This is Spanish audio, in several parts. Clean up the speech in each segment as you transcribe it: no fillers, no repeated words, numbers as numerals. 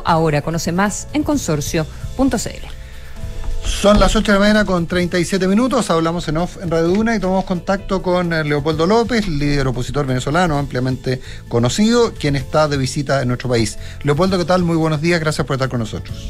ahora. Conoce más en consorcio.cl. Son las 8 de la mañana con 37 minutos, hablamos en off en Radio Duna y tomamos contacto con Leopoldo López, líder opositor venezolano ampliamente conocido, quien está de visita en nuestro país. Leopoldo, ¿qué tal? Muy buenos días, gracias por estar con nosotros.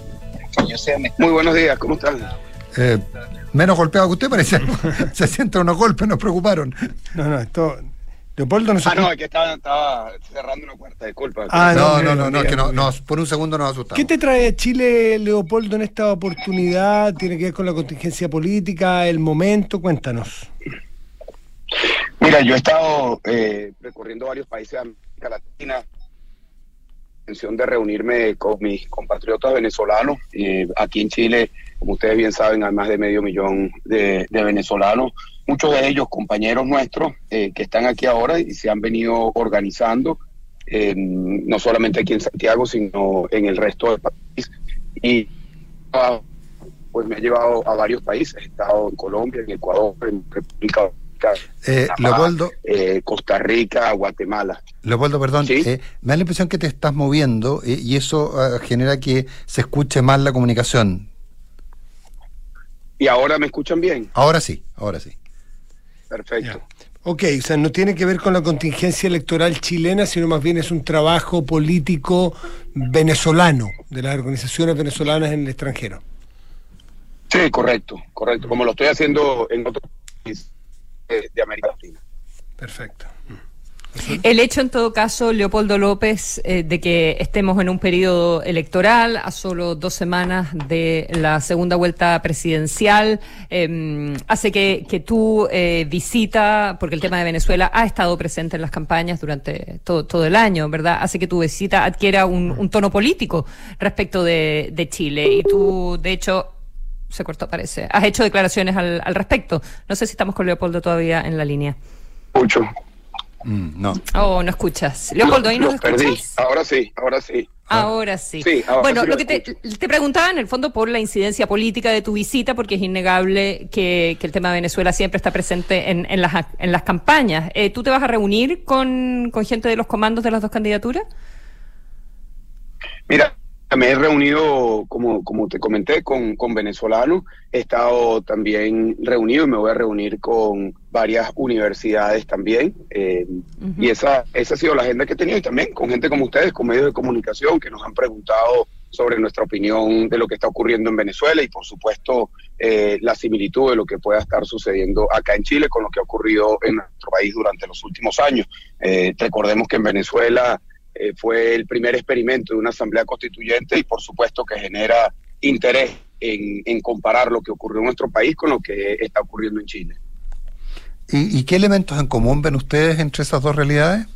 Muy buenos días, ¿cómo están? Menos golpeado que usted parece. Se sienten unos golpes, nos preocuparon. No, esto... Leopoldo no se... no, es que estaba cerrando una puerta, disculpa. No, que no, por un segundo nos asustamos. ¿Qué te trae a Chile, Leopoldo, en esta oportunidad? ¿Tiene que ver con la contingencia política, el momento? Cuéntanos. Mira, yo he estado recorriendo varios países de América Latina, intención de reunirme con mis compatriotas venezolanos. Aquí en Chile, como ustedes bien saben, hay más de 500,000 de venezolanos. Muchos de ellos compañeros nuestros que están aquí ahora y se han venido organizando, no solamente aquí en Santiago, sino en el resto del país. Y pues me ha llevado a varios países. He estado en Colombia, en Ecuador, en República Dominicana, Leopoldo, Costa Rica, Guatemala. Leopoldo, perdón, ¿Sí? me da la impresión que te estás moviendo y eso genera que se escuche mal la comunicación. ¿Y ahora me escuchan bien? Ahora sí. Perfecto. Ya. Ok, o sea, no tiene que ver con la contingencia electoral chilena, sino más bien es un trabajo político venezolano, de las organizaciones venezolanas en el extranjero. Sí, correcto, como lo estoy haciendo en otros países de América Latina. Perfecto. El hecho, en todo caso, Leopoldo López, de que estemos en un periodo electoral a solo 2 semanas de la segunda vuelta presidencial, hace que tu visita, porque el tema de Venezuela ha estado presente en las campañas durante todo el año, ¿verdad? Hace que tu visita adquiera un tono político respecto de Chile. Y tú, de hecho, se cortó, parece, has hecho declaraciones al respecto. No sé si estamos con Leopoldo todavía en la línea. Escucho. No. Oh, no escuchas. Leopoldo, ¿ahí nos escuchas? Perdí. Ahora sí. Ahora sí. Ahora bueno, sí lo que te preguntaba en el fondo por la incidencia política de tu visita, porque es innegable que el tema de Venezuela siempre está presente en las campañas. ¿Tú te vas a reunir con gente de los comandos de las dos candidaturas? Mira, me he reunido, como te comenté, con venezolanos. He estado también reunido y me voy a reunir con varias universidades también. Y esa ha sido la agenda que he tenido, y también con gente como ustedes, con medios de comunicación que nos han preguntado sobre nuestra opinión de lo que está ocurriendo en Venezuela y, por supuesto, la similitud de lo que pueda estar sucediendo acá en Chile con lo que ha ocurrido en nuestro país durante los últimos años. Recordemos que en Venezuela fue el primer experimento de una asamblea constituyente y por supuesto que genera interés en comparar lo que ocurrió en nuestro país con lo que está ocurriendo en Chile. ¿Y qué elementos en común ven ustedes entre esas dos realidades?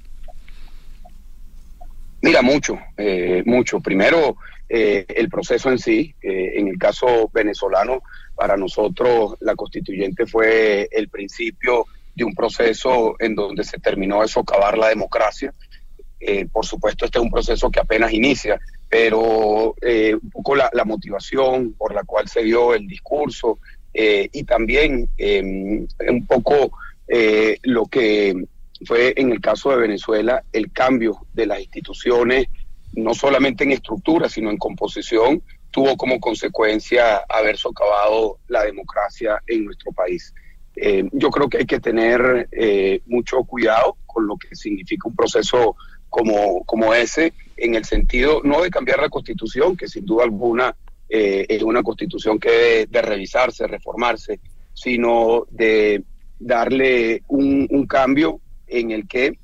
Mira, mucho. Primero, el proceso en sí. En el caso venezolano, para nosotros la constituyente fue el principio de un proceso en donde se terminó de socavar la democracia. Por supuesto, este es un proceso que apenas inicia, pero un poco la motivación por la cual se dio el discurso y también un poco lo que fue en el caso de Venezuela el cambio de las instituciones, no solamente en estructura, sino en composición, tuvo como consecuencia haber socavado la democracia en nuestro país. Yo creo que hay que tener mucho cuidado con lo que significa un proceso como ese, en el sentido no de cambiar la Constitución, que sin duda alguna es una Constitución que debe de revisarse, reformarse, sino de darle un cambio en el que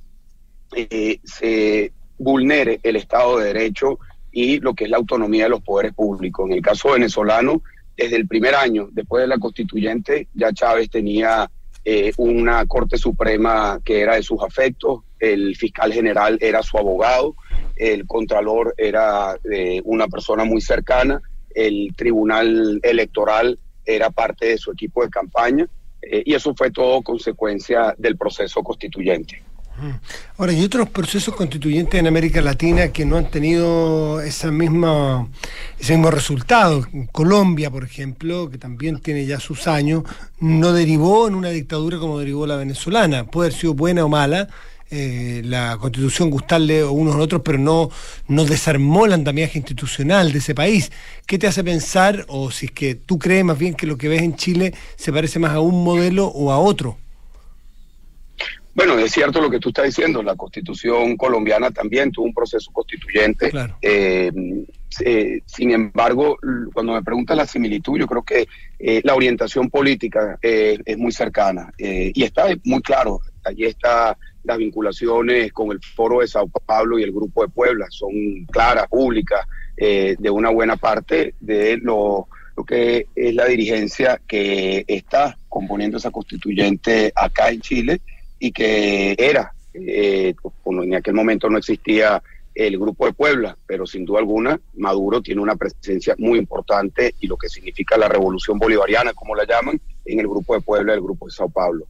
se vulnere el Estado de Derecho y lo que es la autonomía de los poderes públicos. En el caso venezolano, desde el primer año, después de la constituyente, ya Chávez tenía una Corte Suprema que era de sus afectos, el fiscal general era su abogado, el contralor era una persona muy cercana, el tribunal electoral era parte de su equipo de campaña, y eso fue todo consecuencia del proceso constituyente. Ahora, hay otros procesos constituyentes en América Latina que no han tenido ese mismo resultado. En Colombia, por ejemplo, que también tiene ya sus años, no derivó en una dictadura como derivó la venezolana. Puede haber sido buena o mala, la Constitución gustarle unos a otros, pero no desarmó el andamiaje institucional de ese país. ¿Qué te hace pensar, o si es que tú crees más bien que lo que ves en Chile se parece más a un modelo o a otro? Bueno, es cierto lo que tú estás diciendo, la Constitución colombiana también tuvo un proceso constituyente. Claro. Sin embargo, cuando me preguntas la similitud, yo creo que la orientación política es muy cercana y está muy claro. Allí están las vinculaciones con el Foro de Sao Paulo y el Grupo de Puebla, son claras, públicas, de una buena parte de lo que es la dirigencia que está componiendo esa constituyente acá en Chile, y que era, en aquel momento no existía el Grupo de Puebla, pero sin duda alguna Maduro tiene una presencia muy importante, y lo que significa la revolución bolivariana, como la llaman, en el Grupo de Puebla y el Grupo de Sao Paulo.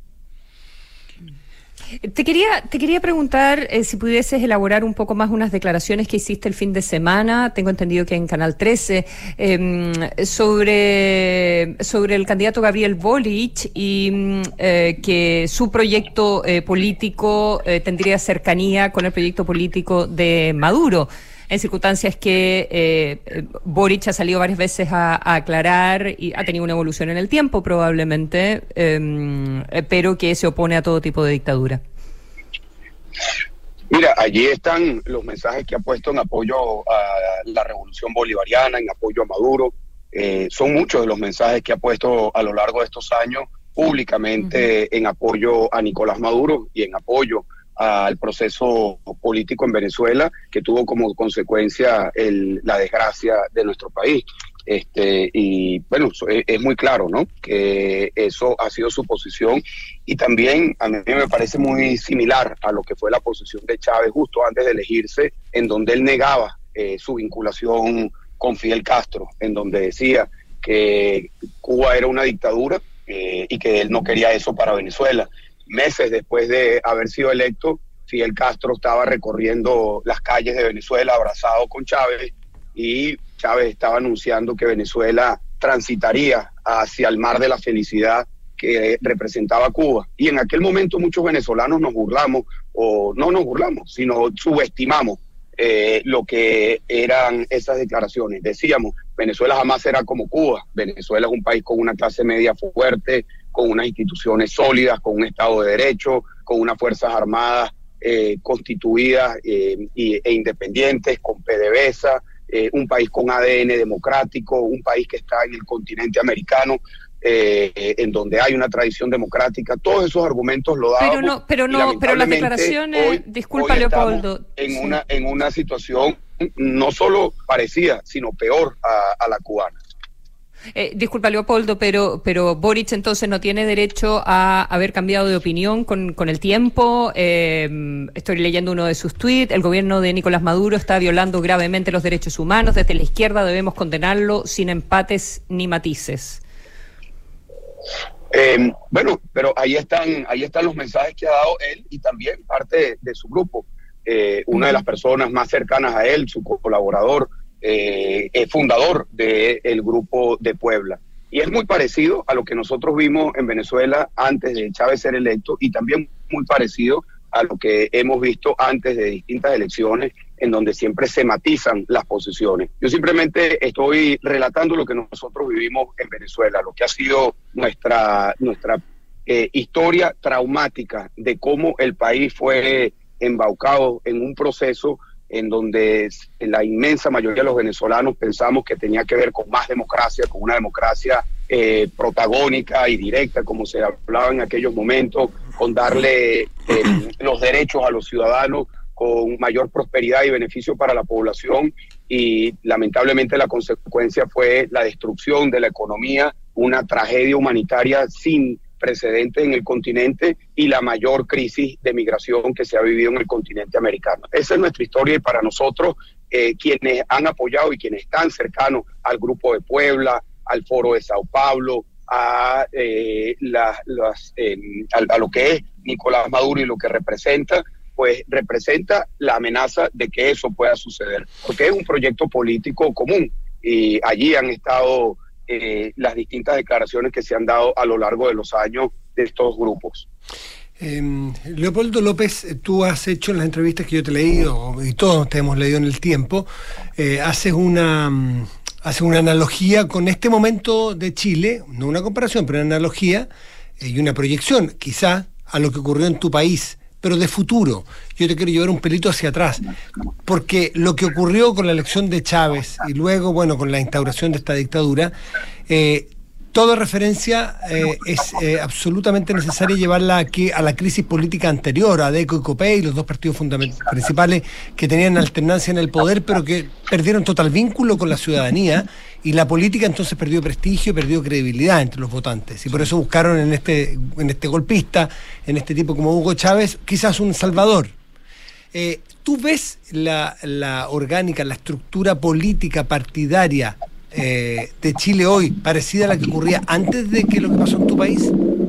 Te quería preguntar si pudieses elaborar un poco más unas declaraciones que hiciste el fin de semana, tengo entendido que en Canal 13, sobre el candidato Gabriel Boric y que su proyecto político tendría cercanía con el proyecto político de Maduro, en circunstancias que Boric ha salido varias veces a aclarar y ha tenido una evolución en el tiempo probablemente, pero que se opone a todo tipo de dictadura. Mira, allí están los mensajes que ha puesto en apoyo a la revolución bolivariana, en apoyo a Maduro. Son muchos de los mensajes que ha puesto a lo largo de estos años públicamente en apoyo a Nicolás Maduro y en apoyo al proceso político en Venezuela, que tuvo como consecuencia la desgracia de nuestro país. Y bueno, es muy claro, ¿no?, que eso ha sido su posición, y también a mí me parece muy similar a lo que fue la posición de Chávez justo antes de elegirse, en donde él negaba su vinculación con Fidel Castro, en donde decía que Cuba era una dictadura y que él no quería eso para Venezuela. Meses después de haber sido electo, Fidel Castro estaba recorriendo las calles de Venezuela abrazado con Chávez, y Chávez estaba anunciando que Venezuela transitaría hacia el mar de la felicidad que representaba Cuba. Y en aquel momento muchos venezolanos nos burlamos, o no nos burlamos, sino subestimamos lo que eran esas declaraciones. Decíamos, Venezuela jamás será como Cuba. Venezuela es un país con una clase media fuerte, con unas instituciones sólidas, con un Estado de Derecho, con unas Fuerzas Armadas constituidas e independientes, con PDVSA, un país con ADN democrático, un país que está en el continente americano, en donde hay una tradición democrática. Todos esos argumentos lo dábamos. Pero las declaraciones, disculpa Leopoldo, en una situación no solo parecida, sino peor a la cubana. Disculpa, Leopoldo, pero Boric entonces no tiene derecho a haber cambiado de opinión con el tiempo. Estoy leyendo uno de sus tweets. El gobierno de Nicolás Maduro está violando gravemente los derechos humanos. Desde la izquierda debemos condenarlo sin empates ni matices. Bueno, pero ahí están los mensajes que ha dado él y también parte de su grupo. Una de las personas más cercanas a él, su colaborador, es fundador del Grupo de Puebla, y es muy parecido a lo que nosotros vimos en Venezuela antes de Chávez ser electo, y también muy parecido a lo que hemos visto antes de distintas elecciones, en donde siempre se matizan las posiciones. Yo simplemente estoy relatando lo que nosotros vivimos en Venezuela, lo que ha sido nuestra historia traumática de cómo el país fue embaucado en un proceso en donde la inmensa mayoría de los venezolanos pensamos que tenía que ver con más democracia, con una democracia protagónica y directa, como se hablaba en aquellos momentos, con darle los derechos a los ciudadanos, con mayor prosperidad y beneficio para la población, y lamentablemente la consecuencia fue la destrucción de la economía, una tragedia humanitaria sin precedentes en el continente y la mayor crisis de migración que se ha vivido en el continente americano. Esa es nuestra historia, y para nosotros, quienes han apoyado y quienes están cercanos al Grupo de Puebla, al Foro de Sao Paulo, a lo que es Nicolás Maduro y lo que representa, pues representa la amenaza de que eso pueda suceder, porque es un proyecto político común, y allí han estado las distintas declaraciones que se han dado a lo largo de los años de estos grupos. Leopoldo López, tú has hecho en las entrevistas que yo te he leído, y todos te hemos leído en el tiempo, haces una analogía con este momento de Chile, no una comparación, pero una analogía y una proyección, quizá, a lo que ocurrió en tu país, pero de futuro. Yo te quiero llevar un pelito hacia atrás, porque lo que ocurrió con la elección de Chávez y luego, bueno, con la instauración de esta dictadura, toda referencia es absolutamente necesaria llevarla aquí a la crisis política anterior, a ADECO y COPEI, los dos partidos principales que tenían alternancia en el poder, pero que perdieron total vínculo con la ciudadanía, y la política entonces perdió prestigio, perdió credibilidad entre los votantes, y por eso buscaron en este golpista, en este tipo como Hugo Chávez, quizás un salvador. ¿Tú ves la orgánica, la estructura política partidaria de Chile hoy parecida a la que ocurría antes de que lo que pasó en tu país?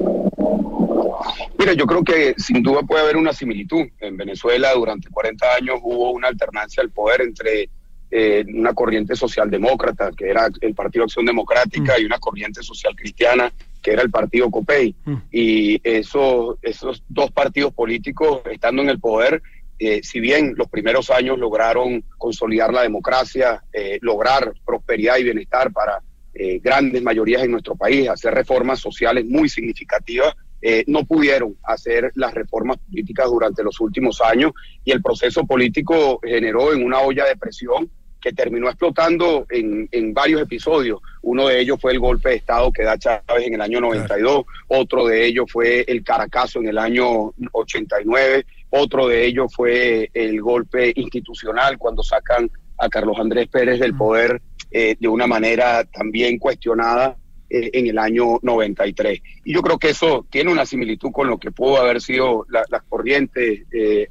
Mira, yo creo que sin duda puede haber una similitud. En Venezuela durante 40 años hubo una alternancia al poder entre una corriente socialdemócrata, que era el Partido Acción Democrática, y una corriente social cristiana, que era el Partido COPEI. Y esos dos partidos políticos, estando en el poder, si bien los primeros años lograron consolidar la democracia, lograr prosperidad y bienestar para grandes mayorías en nuestro país, hacer reformas sociales muy significativas, no pudieron hacer las reformas políticas durante los últimos años, y el proceso político generó en una olla de presión que terminó explotando en varios episodios. Uno de ellos fue el golpe de Estado que da Chávez en el año 92, otro de ellos fue el Caracazo en el año 89, otro de ellos fue el golpe institucional cuando sacan a Carlos Andrés Pérez del poder de una manera también cuestionada en el año 93. Y yo creo que eso tiene una similitud con lo que pudo haber sido las corrientes de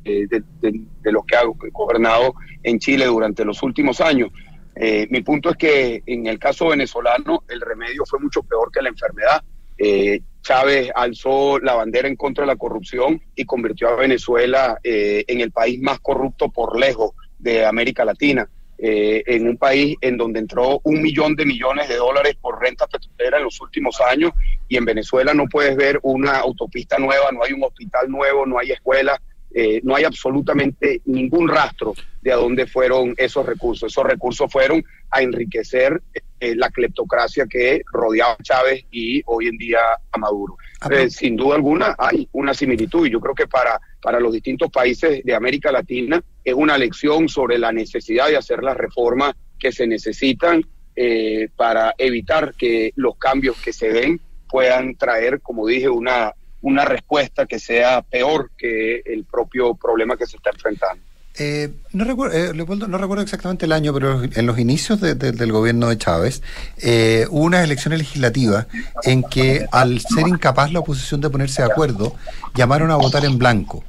los que ha gobernado en Chile durante los últimos años. Mi punto es que en el caso venezolano el remedio fue mucho peor que la enfermedad. Chávez alzó la bandera en contra de la corrupción y convirtió a Venezuela en el país más corrupto por lejos de América Latina. En un país en donde entró $1 millón de millones de dólares por renta petrolera en los últimos años, y en Venezuela no puedes ver una autopista nueva, no hay un hospital nuevo, no hay escuelas, no hay absolutamente ningún rastro de a dónde fueron esos recursos. Esos recursos fueron a enriquecer la cleptocracia que rodeaba a Chávez y hoy en día a Maduro. Sin duda alguna hay una similitud, y yo creo que para los distintos países de América Latina es una lección sobre la necesidad de hacer las reformas que se necesitan para evitar que los cambios que se den puedan traer, como dije, una respuesta que sea peor que el propio problema que se está enfrentando. No recuerdo, Leopoldo, no recuerdo exactamente el año, pero en los inicios del gobierno de Chávez hubo unas elecciones legislativas en que, al ser incapaz la oposición de ponerse de acuerdo, llamaron a votar en blanco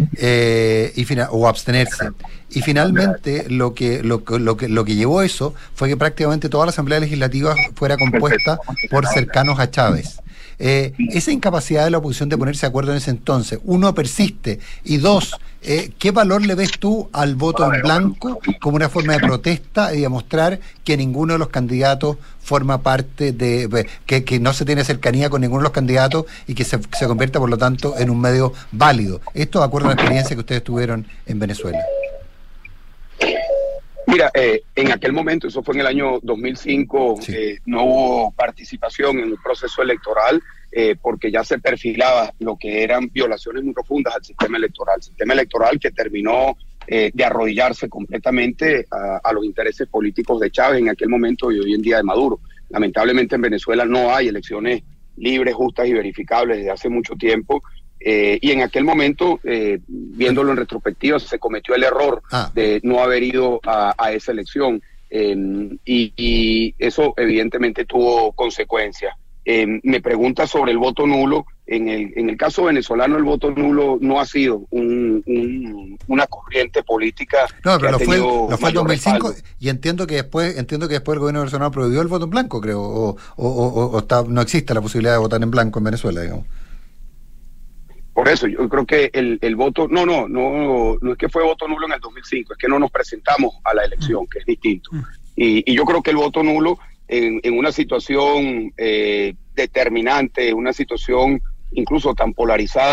o abstenerse. Y finalmente lo que llevó eso fue que prácticamente toda la Asamblea Legislativa fuera compuesta por cercanos a Chávez. Esa incapacidad de la oposición de ponerse de acuerdo en ese entonces, uno, persiste, y dos, ¿qué valor le ves tú al voto en blanco como una forma de protesta y de mostrar que ninguno de los candidatos forma parte de, que no se tiene cercanía con ninguno de los candidatos y que se convierta por lo tanto en un medio válido? Esto de acuerdo a la experiencia que ustedes tuvieron en Venezuela. Mira, en aquel momento, eso fue en el año 2005, sí. No hubo participación en el proceso electoral porque ya se perfilaba lo que eran violaciones muy profundas al sistema electoral que terminó de arrodillarse completamente a los intereses políticos de Chávez en aquel momento y hoy en día de Maduro. Lamentablemente en Venezuela no hay elecciones libres, justas y verificables desde hace mucho tiempo. Y en aquel momento, viéndolo en retrospectiva, se cometió el error de no haber ido a esa elección, y eso evidentemente tuvo consecuencias. Me pregunta sobre el voto nulo. En el caso venezolano, el voto nulo no ha sido una corriente política. No, pero lo fue el 2005, y entiendo que después el gobierno venezolano prohibió el voto en blanco, creo, no existe la posibilidad de votar en blanco en Venezuela, digamos. Por eso, yo creo que el voto, no es que fue voto nulo en el 2005, es que no nos presentamos a la elección, que es distinto. Y yo creo que el voto nulo en una situación determinante, una situación incluso tan polarizada,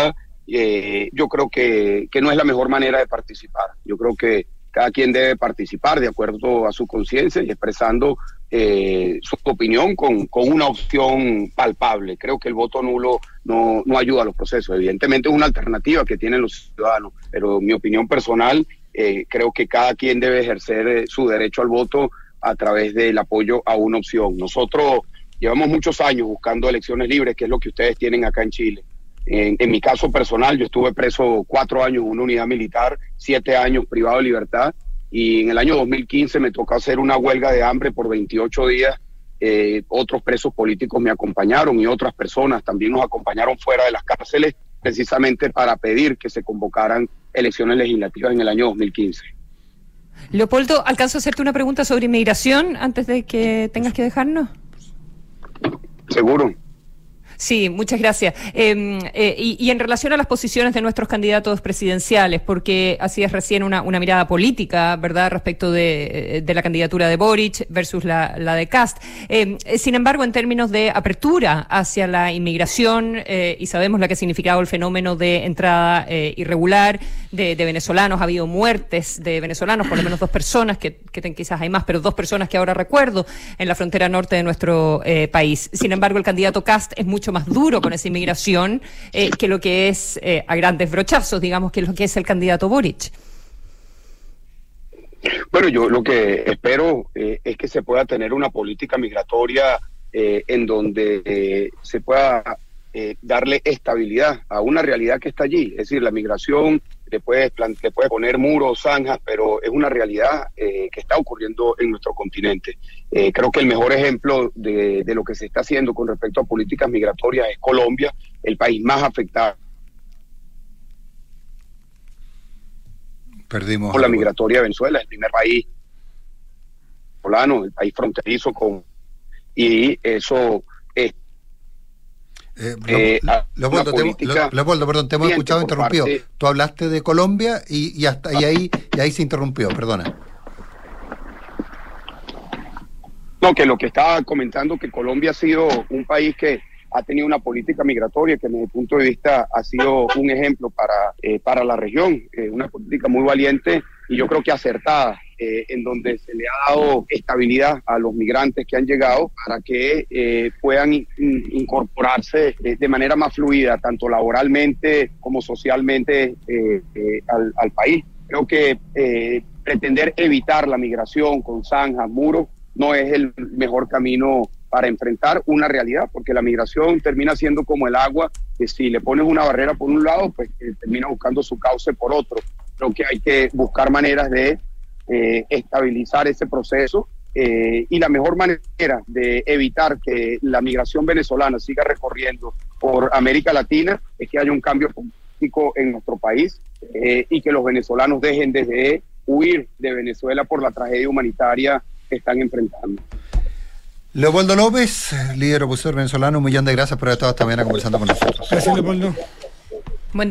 yo creo que no es la mejor manera de participar. Yo creo que cada quien debe participar de acuerdo a su conciencia y expresando su opinión con una opción palpable. Creo que el voto nulo no ayuda a los procesos. Evidentemente es una alternativa que tienen los ciudadanos, pero en mi opinión personal, creo que cada quien debe ejercer su derecho al voto a través del apoyo a una opción. Nosotros llevamos muchos años buscando elecciones libres, que es lo que ustedes tienen acá en Chile. En mi caso personal, yo estuve preso 4 años en una unidad militar, 7 años privado de libertad, y en el año 2015 me tocó hacer una huelga de hambre por 28 días. Otros presos políticos me acompañaron y otras personas también nos acompañaron fuera de las cárceles, precisamente para pedir que se convocaran elecciones legislativas en el año 2015. Leopoldo, ¿alcanzo a hacerte una pregunta sobre inmigración antes de que tengas que dejarnos? Seguro. Sí, muchas gracias. Y en relación a las posiciones de nuestros candidatos presidenciales, porque hacías recién una mirada política, ¿verdad?, respecto de la candidatura de Boric versus la de Kast. Sin embargo, en términos de apertura hacia la inmigración, y sabemos lo que ha significado el fenómeno de entrada irregular de venezolanos, ha habido muertes de venezolanos, por lo menos 2 personas, que quizás hay más, pero 2 personas que ahora recuerdo, en la frontera norte de nuestro país. Sin embargo, el candidato Kast es mucho más duro con esa inmigración que lo que es a grandes brochazos, digamos, que lo que es el candidato Boric. Bueno, yo lo que espero es que se pueda tener una política migratoria en donde se pueda darle estabilidad a una realidad que está allí. Es decir, la migración le puede poner muros, zanjas, pero es una realidad que está ocurriendo en nuestro continente. Creo que el mejor ejemplo de lo que se está haciendo con respecto a políticas migratorias es Colombia, el país más afectado por la migratoria de Venezuela, el primer país venezolano, el país fronterizo y eso es Leopoldo, perdón, te hemos escuchado interrumpido. Tú hablaste de Colombia y ahí se interrumpió, perdona. No, que lo que estaba comentando, que Colombia ha sido un país que ha tenido una política migratoria que, desde mi punto de vista, ha sido un ejemplo para la región, una política muy valiente y yo creo que acertada, en donde se le ha dado estabilidad a los migrantes que han llegado para que puedan incorporarse de manera más fluida, tanto laboralmente como socialmente al país. Creo que pretender evitar la migración con zanjas, muros, no es el mejor camino para enfrentar una realidad, porque la migración termina siendo como el agua, que si le pones una barrera por un lado, pues termina buscando su cauce por otro. Creo que hay que buscar maneras de estabilizar ese proceso y la mejor manera de evitar que la migración venezolana siga recorriendo por América Latina es que haya un cambio político en nuestro país y que los venezolanos dejen de huir de Venezuela por la tragedia humanitaria que están enfrentando. Leopoldo López, líder opositor venezolano, un millón de gracias por haber estado esta mañana conversando con nosotros. Gracias, Leopoldo.